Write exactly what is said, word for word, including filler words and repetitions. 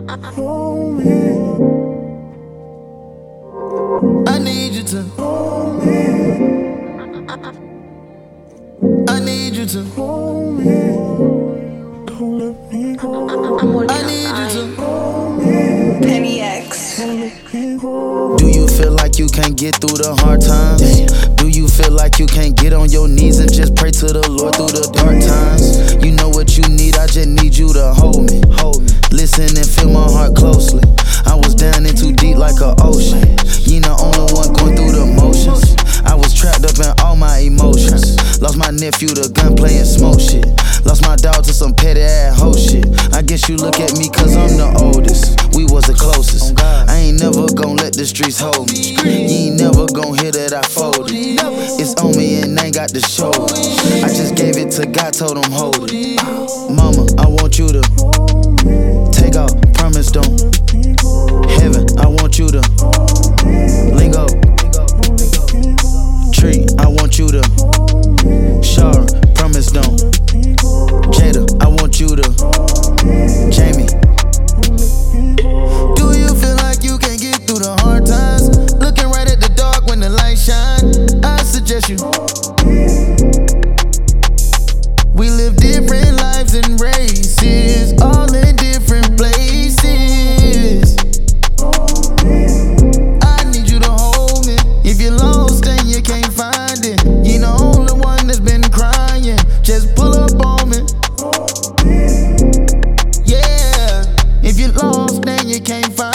hold me. I need you to hold me. I need you to hold me. Don't let me go. I need you to hold me. Penny X. Do you feel like you can't get through the hard times? Do you feel like you can't get on your knees and just pray to the Lord through the dark times? You know what you need, I just need you to hold me. Hold me. Listen and feel my heart closely. I was down in too deep like an ocean. You the only one going through the motions. I was trapped up in all my emotions. Lost my nephew to gunplay and smoke shit. Lost my dog to some petty ass hoe shit. I guess you look at me cause I'm the oldest. We was the closest. I ain't never gon' let the streets hold me. You ain't never gon' hear that I folded. It's on me and ain't got the shoulder. I just gave it to God, told him hold it. Mama, I want you to take off, promise don't. Heaven, I want you to lingo. Tree, I want you to Shara, promise don't. Jada, I want you to Jamie. Do you feel like you can't get through the hard times? Looking right at the dark when the light shine. I suggest you. We live different lives and races, all in different places. I need you to hold me. If you're lost and you can't find it, you're the only one that's been crying. Just pull up on me. Yeah. If you're lost and you can't find